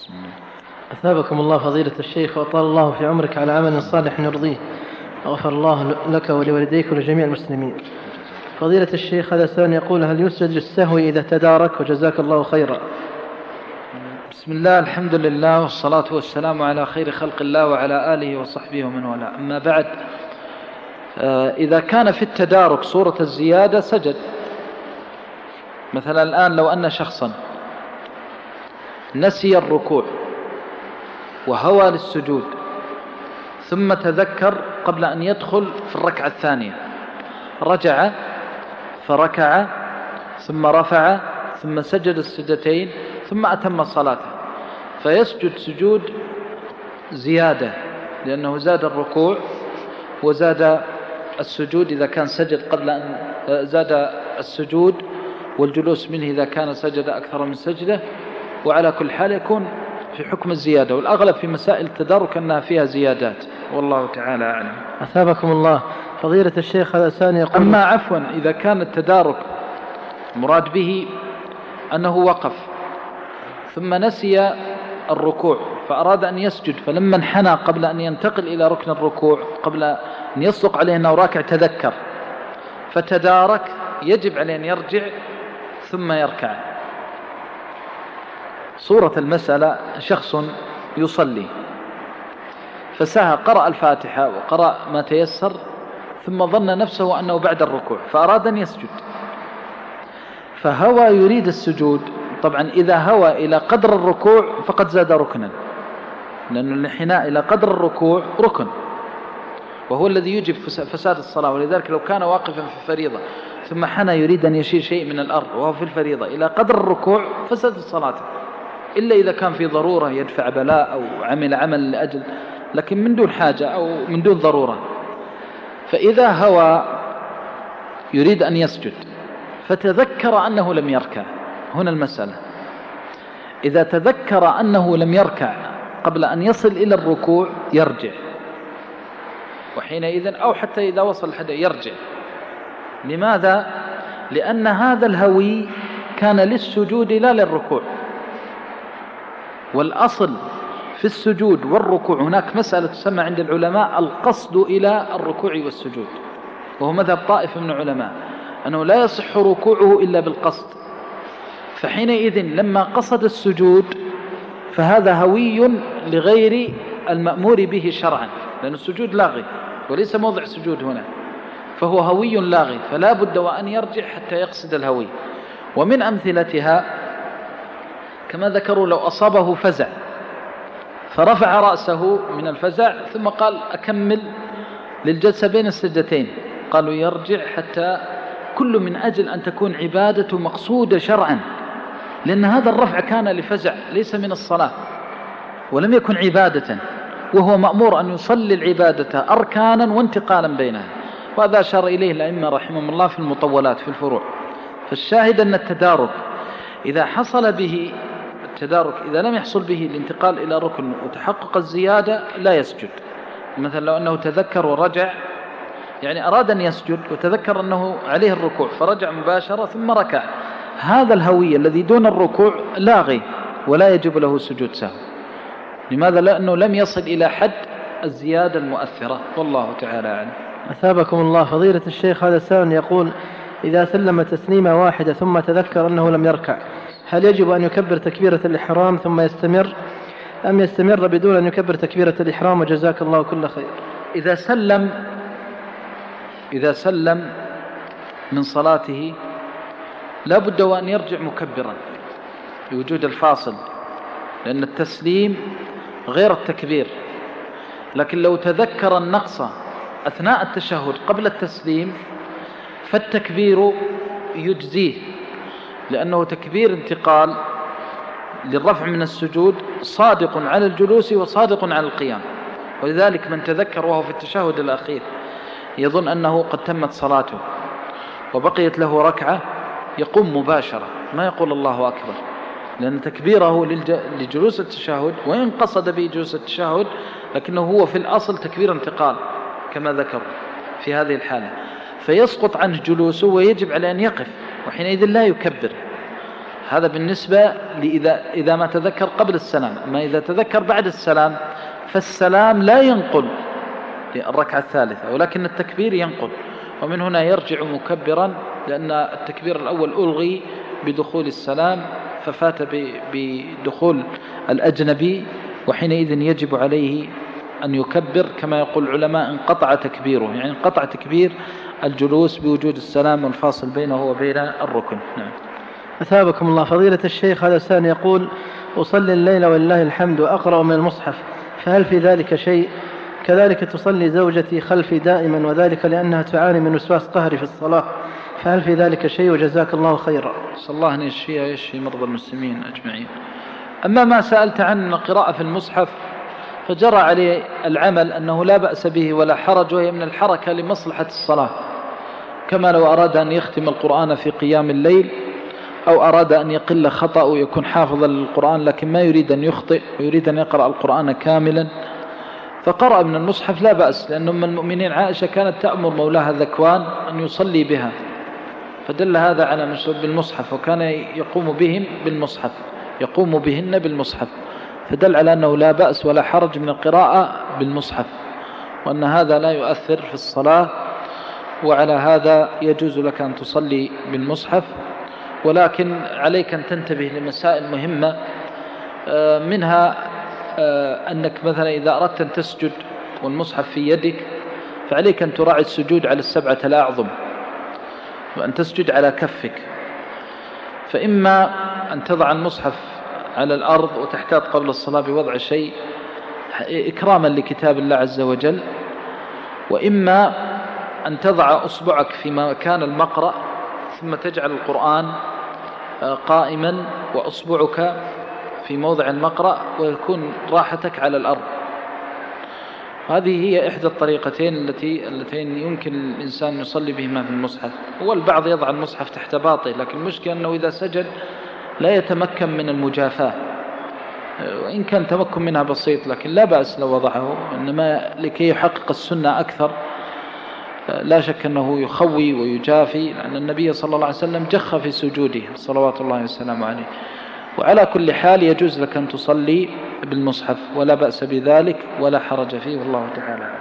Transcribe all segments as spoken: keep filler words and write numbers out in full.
بسم الله. أثابكم الله فضيلة الشيخ وأطال الله في عمرك على عمل صالح يرضيه، وغفر الله لك ولوالديك ولجميع المسلمين. فضيلة الشيخ هذا سؤال يقول: هل يسجد للسهو إذا تدارك؟ وجزاك الله خيرا. بسم الله، الحمد لله والصلاة والسلام على خير خلق الله وعلى آله وصحبه ومن والاه. أما بعد، إذا كان في التدارك صورة الزيادة سجد. مثلا الآن لو أن شخصا نسي الركوع وهوى للسجود ثم تذكر قبل أن يدخل في الركعة الثانية، رجع فركع ثم رفع ثم سجد السجدتين ثم أتم صلاته، فيسجد سجود زيادة لأنه زاد الركوع وزاد السجود إذا كان سجد قبل أن زاد السجود والجلوس منه إذا كان سجد أكثر من سجدة، وعلى كل حال يكون في حكم الزيادة، والأغلب في مسائل التدارك أنها فيها زيادات، والله تعالى أعلم. أثابكم الله فضيلة الشيخ هذا ثاني يقول: أما عفوا إذا كان التدارك مراد به أنه وقف ثم نسي الركوع فأراد أن يسجد، فلما انحنى قبل أن ينتقل إلى ركن الركوع قبل أن يصدق عليه أنه راكع تذكر فتدارك، يجب عليه أن يرجع ثم يركع. صورة المسألة: شخص يصلي فسهى، قرأ الفاتحة وقرأ ما تيسر ثم ظن نفسه أنه بعد الركوع فأراد أن يسجد، فهوى يريد السجود. طبعا إذا هوى إلى قدر الركوع فقد زاد ركنا، لأن الانحناء إلى قدر الركوع ركن وهو الذي يجب فساد الصلاة. ولذلك لو كان واقفا في فريضة ثم حنى يريد أن يشيل شيء من الأرض وهو في الفريضة إلى قدر الركوع فسد الصلاة، إلا إذا كان في ضرورة يدفع بلاء أو عمل عمل لأجل، لكن من دون حاجة أو من دون ضرورة. فإذا هوى يريد أن يسجد فتذكر أنه لم يركع، هنا المسألة: إذا تذكر أنه لم يركع قبل أن يصل إلى الركوع يرجع، وحينئذ أو حتى إذا وصل حد يرجع. لماذا؟ لأن هذا الهوي كان للسجود لا للركوع، والأصل في السجود والركوع هناك مسألة تسمى عند العلماء القصد إلى الركوع والسجود، وهو مذهب طائفة من العلماء أنه لا يصح ركوعه إلا بالقصد. فحينئذ لما قصد السجود فهذا هوي لغير المأمور به شرعا، لأن السجود لاغي وليس موضع سجود هنا، فهو هوي لاغي، فلا بد وأن يرجع حتى يقصد الهوي. ومن أمثلتها كما ذكروا لو أصابه فزع فرفع رأسه من الفزع ثم قال أكمل للجلسة بين السجدتين، قالوا يرجع حتى كل من أجل أن تكون عبادته مقصودة شرعا، لأن هذا الرفع كان لفزع ليس من الصلاة ولم يكن عبادة، وهو مأمور أن يصلي العبادة أركانا وانتقالا بينها، وهذا أشار إليه الأئمة رحمهم الله في المطولات في الفروع. فالشاهد أن التدارك إذا حصل به التدارك إذا لم يحصل به الانتقال إلى ركن وتحقق الزيادة لا يسجد. مثلا لو أنه تذكر ورجع، يعني أراد أن يسجد وتذكر أنه عليه الركوع فرجع مباشرة ثم ركع، هذا الهوي الذي دون الركوع لاغي ولا يجب له سجود سهو. لماذا؟ لأنه لم يصل إلى حد الزيادة المؤثرة، والله تعالى أعلم. أثابكم الله فضيلة الشيخ هذا سائل يقول: إذا سلم تسليمة واحدة ثم تذكر أنه لم يركع، هل يجب أن يكبر تكبيرة الإحرام ثم يستمر، أم يستمر بدون أن يكبر تكبيرة الإحرام؟ وجزاك الله كل خير. إذا سلم إذا سلم من صلاته لا بد وأن يرجع مكبرا لوجود الفاصل، لأن التسليم غير التكبير. لكن لو تذكر النقص أثناء التشهد قبل التسليم فالتكبير يجزيه، لأنه تكبير انتقال للرفع من السجود صادق على الجلوس وصادق على القيام. ولذلك من تذكر وهو في التشهد الأخير يظن أنه قد تمت صلاته وبقيت له ركعة يقوم مباشرة ما يقول الله أكبر، لأن تكبيره لجلوس التشهد وإن قصد به جلوس التشهد لكنه هو في الأصل تكبير انتقال كما ذكر في هذه الحالة، فيسقط عنه جلوسه ويجب عليه أن يقف، وحينئذ لا يكبر. هذا بالنسبة لإذا إذا ما تذكر قبل السلام. أما إذا تذكر بعد السلام فالسلام لا ينقل للركعة الثالثة، ولكن التكبير ينقل، ومن هنا يرجع مكبرا، لأن التكبير الأول ألغي بدخول السلام ففات بدخول الأجنبي، وحينئذ يجب عليه أن يكبر كما يقول العلماء انقطع تكبيره، يعني انقطع تكبير الجلوس بوجود السلام والفاصل بينه وبين الركن. نعم. أثابكم الله. فضيلة الشيخ هذا السائل يقول: أصلي الليل ولله الحمد وأقرأ من المصحف، فهل في ذلك شيء؟ كذلك تصلي زوجتي خلفي دائما، وذلك لأنها تعاني من وسواس قهري في الصلاة، فهل في ذلك شيء؟ وجزاك الله خيرا. صلى الله أن يشفيها ويشفي مرضى المسلمين أجمعين. أما ما سألت عن قراءة في المصحف فجرى عليه العمل أنه لا بأس به ولا حرج، وهي من الحركة لمصلحة الصلاة، كما لو أراد أن يختم القرآن في قيام الليل، أو أراد أن يقل خطأ ويكون حافظا للقرآن لكن ما يريد أن يخطئ ويريد أن يقرأ القرآن كاملا، فقرأ من المصحف لا بأس، لأن أم المؤمنين عائشة كانت تأمر مولاها ذكوان أن يصلي بها، فدل هذا على مشروع بالمصحف، وكان يقوم بهم بالمصحف يقوم بهن بالمصحف، فدل على أنه لا بأس ولا حرج من القراءة بالمصحف، وأن هذا لا يؤثر في الصلاة، وعلى هذا يجوز لك أن تصلي بالمصحف. ولكن عليك أن تنتبه لمسائل مهمة، منها أنك مثلا إذا أردت أن تسجد والمصحف في يدك فعليك أن تراعي السجود على السبعة الأعظم، وأن تسجد على كفك، فإما أن تضع المصحف على الأرض وتحتاط قبل الصلاة بوضع شيء إكراما لكتاب الله عز وجل، وإما أن تضع أصبعك في مكان المقرأ ثم تجعل القرآن قائما وأصبعك في موضع المقرأ ويكون راحتك على الأرض. هذه هي إحدى الطريقتين التي اللتين يمكن الإنسان يصلي بهما في المصحف. والبعض يضع المصحف تحت باطه، لكن المشكلة أنه إذا سجد لا يتمكن من المجافاة، وإن كان تمكن منها بسيط لكن لا بأس لو وضعه، إنما لكي يحقق السنة أكثر لا شك أنه يخوي ويجافي، لأن النبي صلى الله عليه وسلم جخ في سجوده صلوات الله وسلامه عليه. وعلى كل حال يجوز لك أن تصلي بالمصحف ولا بأس بذلك ولا حرج فيه، والله تعالى.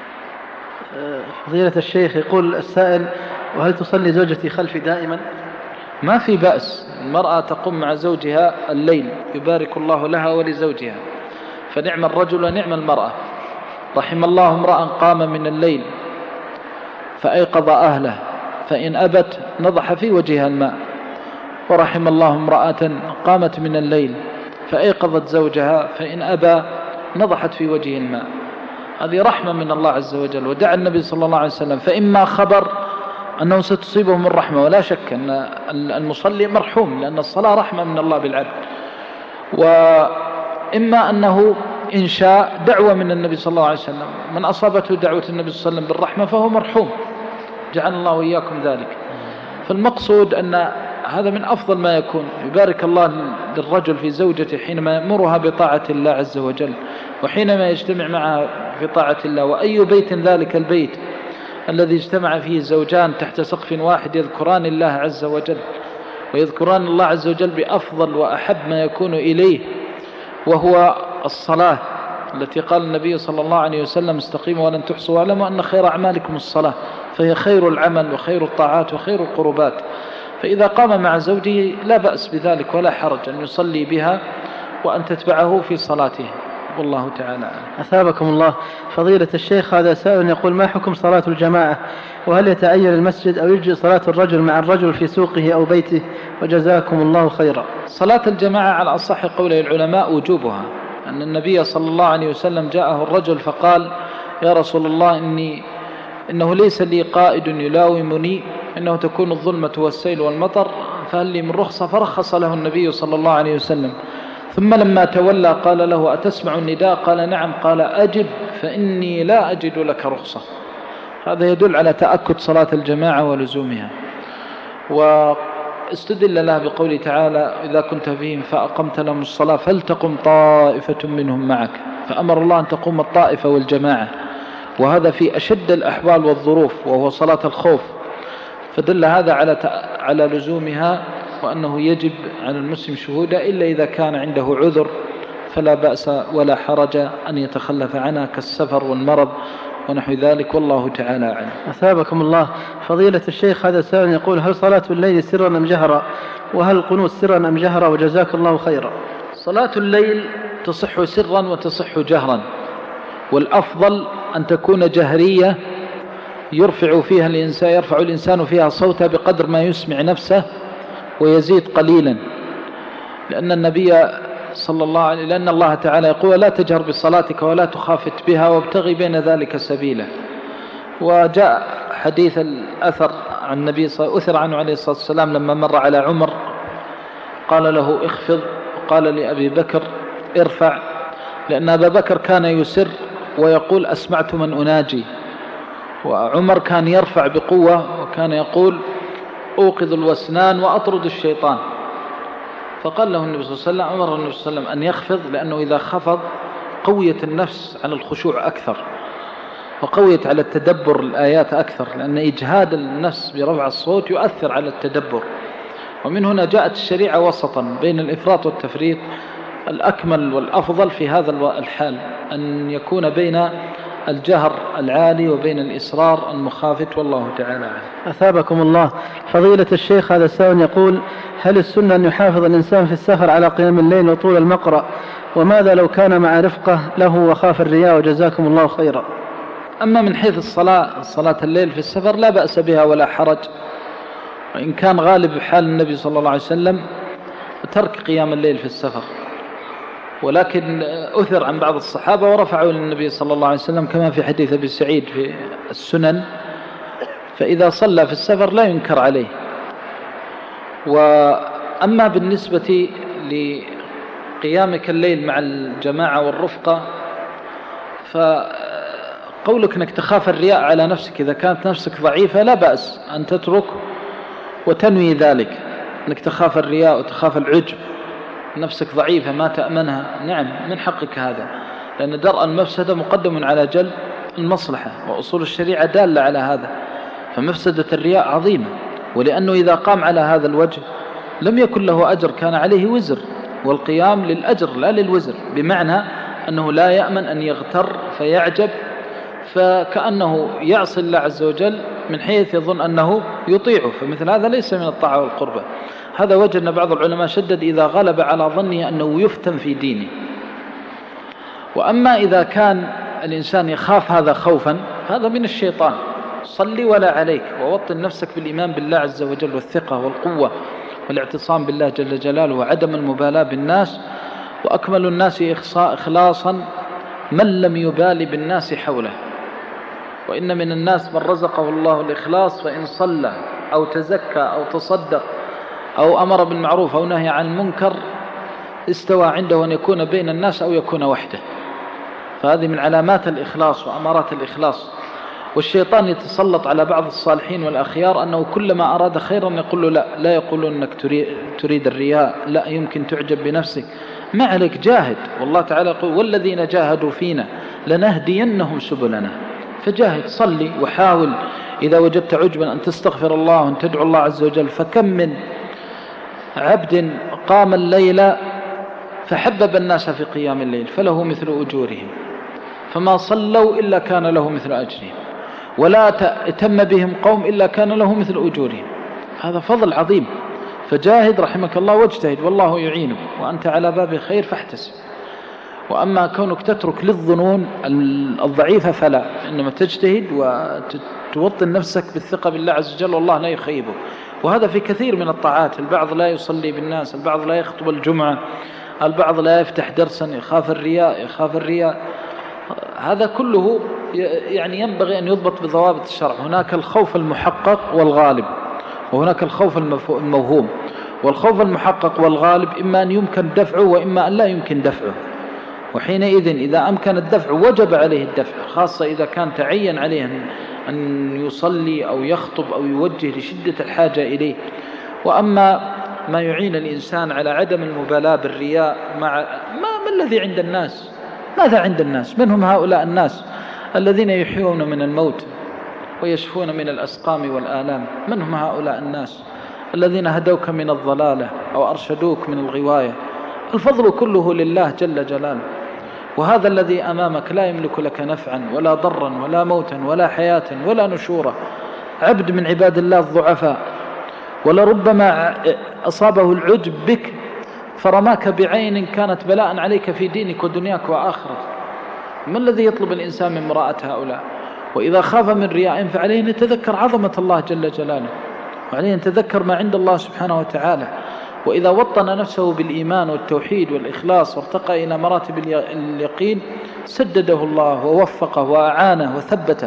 فضيلة الشيخ يقول السائل: وهل تصلي زوجتي خلفي دائما؟ ما في بأس، المرأة تقوم مع زوجها الليل يبارك الله لها ولزوجها، فنعم الرجل ونعم المرأة. رحم الله امرأ قام من الليل فأيقظ أهله فإن أبت نضح في وجهها الماء، ورحم الله امرأة قامت من الليل فأيقظت زوجها فإن أبى نضحت في وجه الماء. هذه رحمة من الله عز وجل. ودعا النبي صلى الله عليه وسلم فإما خبر أنه ستصيبه من رحمة، ولا شك أن المصلي مرحوم، لأن الصلاة رحمة من الله بالعبد، وإما أنه إن شاء دعوة من النبي صلى الله عليه وسلم، من أصابته دعوة النبي صلى الله عليه وسلم بالرحمة فهو مرحوم، جعل الله وإياكم ذلك. فالمقصود أن هذا من أفضل ما يكون، يبارك الله للرجل في زوجته حينما يأمرها بطاعة الله عز وجل، وحينما يجتمع معها في طاعة الله. وأي بيت ذلك البيت الذي اجتمع فيه زوجان تحت سقف واحد يذكران الله عز وجل، ويذكران الله عز وجل بأفضل وأحب ما يكون إليه، وهو الصلاة التي قال النبي صلى الله عليه وسلم: استقيموا ولن تحصوا واعلموا أن خير أعمالكم الصلاة، فهي خير العمل وخير الطاعات وخير القربات. فإذا قام مع زوجه لا بأس بذلك ولا حرج أن يصلي بها وأن تتبعه في صلاته، والله تعالى. أثابكم الله. فضيلة الشيخ هذا سائل يقول: ما حكم صلاة الجماعة؟ وهل يتعين المسجد أو يجزي صلاة الرجل مع الرجل في سوقه أو بيته؟ وجزاكم الله خيرا. صلاة الجماعة على أصح قول العلماء وجوبها، أن النبي صلى الله عليه وسلم جاءه الرجل فقال: يا رسول الله إني إنه ليس لي قائد يلاومني، إنه تكون الظلمة والسيل والمطر، فهل لي من رخصة؟ فرخص له النبي صلى الله عليه وسلم. ثم لما تولى قال له: أتسمع النداء؟ قال: نعم. قال: أجب فإني لا أجد لك رخصة. هذا يدل على تأكد صلاة الجماعة ولزومها. واستدل لها بقوله تعالى: إذا كنت فيهم فأقمت لهم الصلاة فلتقم طائفة منهم معك، فأمر الله أن تقوم الطائفة والجماعة، وهذا في أشد الأحوال والظروف، وهو صلاة الخوف، فدل هذا على على لزومها وأنه يجب على المسلم شهوده إلا إذا كان عنده عذر فلا بأس ولا حرج أن يتخلف عنها كالسفر والمرض ونحو ذلك، والله تعالى أعلم. أثابكم الله. فضيلة الشيخ هذا سائل يقول: هل صلاة الليل سرا أم جهرا؟ وهل القنوت سرا أم جهرا؟ وجزاك الله خيرا. صلاة الليل تصح سرا وتصح جهرا، والأفضل أن تكون جهرية يرفع فيها الإنسان يرفع الإنسان فيها صوته بقدر ما يسمع نفسه ويزيد قليلا، لأن النبي صلى الله عليه لأن الله تعالى يقول: لا تجهر بصلاتك ولا تخافت بها وابتغي بين ذلك سبيلا. وجاء حديث الأثر عن النبي أثر عنه عليه الصلاة والسلام لما مر على عمر قال له: اخفض، وقال لأبي بكر: ارفع، لأن أبا بكر كان يسر ويقول: أسمعت من أناجي، وعمر كان يرفع بقوة وكان يقول: أوقظ الوسنان وأطرد الشيطان. فقال له النبي صلى الله عليه وسلم أمر النبي صلى الله عليه وسلم أن يخفض، لأنه إذا خفض قوية النفس على الخشوع أكثر وقوية على التدبر الآيات أكثر، لأن إجهاد النفس برفع الصوت يؤثر على التدبر. ومن هنا جاءت الشريعة وسطا بين الإفراط والتفريط. الأكمل والأفضل في هذا الحال أن يكون بين الجهر العالي وبين الإصرار المخافت، والله تعالى أعلم. أثابكم الله. فضيلة الشيخ هذا السائل يقول: هل السنة أن يحافظ الإنسان في السفر على قيام الليل وطول المقرأ؟ وماذا لو كان مع رفقة له وخاف الرياء؟ وجزاكم الله خيرا. أما من حيث الصلاة صلاة الليل في السفر لا بأس بها ولا حرج، وإن كان غالب حال النبي صلى الله عليه وسلم ترك قيام الليل في السفر، ولكن أثر عن بعض الصحابة ورفعوا للنبي صلى الله عليه وسلم كما في حديث أبي سعيد في السنن، فإذا صلى في السفر لا ينكر عليه. وأما بالنسبة لقيامك الليل مع الجماعة والرفقة، فقولك أنك تخاف الرياء على نفسك إذا كانت نفسك ضعيفة لا بأس أن تترك وتنوي ذلك، أنك تخاف الرياء وتخاف العجب، نفسك ضعيفة ما تأمنها، نعم من حقك هذا، لأن درء المفسدة مقدم على جلب المصلحة، وأصول الشريعة دالة على هذا. فمفسدة الرياء عظيمة، ولأنه إذا قام على هذا الوجه لم يكن له أجر، كان عليه وزر، والقيام للأجر لا للوزر، بمعنى أنه لا يأمن أن يغتر فيعجب فكأنه يعصي الله عز وجل من حيث يظن أنه يطيعه، فمثل هذا ليس من الطاعة والقربة. هذا وجه أن بعض العلماء شدد إذا غلب على ظنه أنه يفتن في دينه. وأما إذا كان الإنسان يخاف هذا خوفا فهذا من الشيطان، صلي ولا عليك، ووطن نفسك بالإيمان بالله عز وجل والثقة والقوة والاعتصام بالله جل جلاله وعدم المبالاة بالناس. وأكمل الناس إخلاصا من لم يبال بالناس حوله، وإن من الناس من رزقه الله الإخلاص فإن صلى أو تزكى أو تصدق أو أمر بالمعروف أو نهي عن المنكر استوى عنده أن يكون بين الناس أو يكون وحده. فهذه من علامات الإخلاص وأمارات الإخلاص. والشيطان يتسلط على بعض الصالحين والأخيار أنه كلما أراد خيرا يقول له لا، لا يقول أنك تريد الرياء، لا يمكن تعجب بنفسك، ما عليك جاهد، والله تعالى يقول: والذين جاهدوا فينا لنهدينهم سبلنا. فجاهد، صلي وحاول إذا وجدت عجبا أن تستغفر الله وأن تدعو الله عز وجل. فكم من عبد قام الليل فحبب الناس في قيام الليل فله مثل أجورهم، فما صلوا إلا كان له مثل أجرهم، ولا تم بهم قوم إلا كان له مثل أجورهم. هذا فضل عظيم. فجاهد رحمك الله واجتهد، والله يعينك، وأنت على باب خير فاحتسب. وأما كونك تترك للظنون الضعيفة فلا، إنما تجتهد وتوطن نفسك بالثقة بالله عز وجل، والله لا يخيبه. وهذا في كثير من الطاعات، البعض لا يصلي بالناس، البعض لا يخطب الجمعة، البعض لا يفتح درسا يخاف الرياء يخاف الرياء هذا كله يعني ينبغي أن يضبط بضوابط الشرع. هناك الخوف المحقق والغالب، وهناك الخوف الموهوم. والخوف المحقق والغالب إما أن يمكن دفعه وإما أن لا يمكن دفعه، وحينئذ إذا أمكن الدفع وجب عليه الدفع، خاصة إذا كان تعين عليه أن يصلي أو يخطب أو يوجه لشدة الحاجة إليه. وأما ما يعين الإنسان على عدم المبالاة بالرياء مع ما, ما الذي عند الناس، ماذا عند الناس؟ من هم هؤلاء الناس الذين يحيون من الموت ويشفون من الأسقام والآلام؟ من هم هؤلاء الناس الذين هدوك من الضلالة أو أرشدوك من الغواية. الفضل كله لله جل جلاله، وهذا الذي أمامك لا يملك لك نفعا ولا ضرا ولا موتا ولا حياة ولا نشورا، عبد من عباد الله الضعفاء، ولربما أصابه العجب بك فرماك بعين كانت بلاء عليك في دينك ودنياك وآخرتك. ما الذي يطلب الإنسان من مراءة هؤلاء؟ وإذا خاف من رياء فعليه أن يتذكر عظمة الله جل جلاله، وعليه أن يتذكر ما عند الله سبحانه وتعالى. وإذا وطن نفسه بالإيمان والتوحيد والإخلاص وارتقى إلى مراتب اليقين سدده الله ووفقه وأعانه وثبته.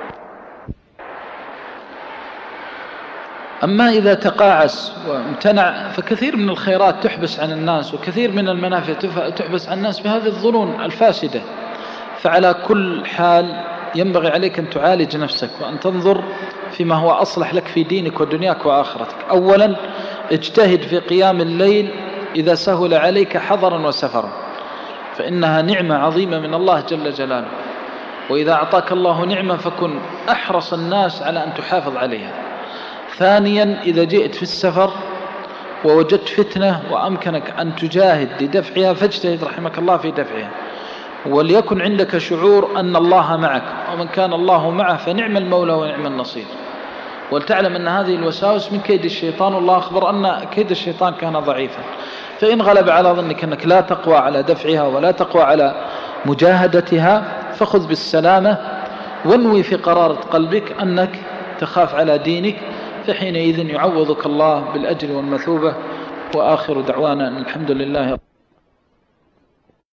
أما إذا تقاعس وامتنع فكثير من الخيرات تحبس عن الناس، وكثير من المنافع تحبس عن الناس بهذه الظنون الفاسدة. فعلى كل حال ينبغي عليك أن تعالج نفسك وأن تنظر فيما هو أصلح لك في دينك ودنياك وآخرتك. أولا اجتهد في قيام الليل إذا سهل عليك حضرا وسفرا، فإنها نعمة عظيمة من الله جل جلاله، وإذا أعطاك الله نعمة فكن أحرص الناس على أن تحافظ عليها. ثانيا إذا جئت في السفر ووجدت فتنة وأمكنك أن تجاهد لدفعها فاجتهد رحمك الله في دفعها، وليكن عندك شعور أن الله معك، ومن كان الله معه فنعم المولى ونعم النصير. ولتعلم أن هذه الوساوس من كيد الشيطان، والله أخبر أن كيد الشيطان كان ضعيفا. فإن غلب على ظنك أنك لا تقوى على دفعها ولا تقوى على مجاهدتها فخذ بالسلامة، وانوي في قرارة قلبك أنك تخاف على دينك، فحينئذ يعوضك الله بالأجر والمثوبة. وآخر دعوانا الحمد لله.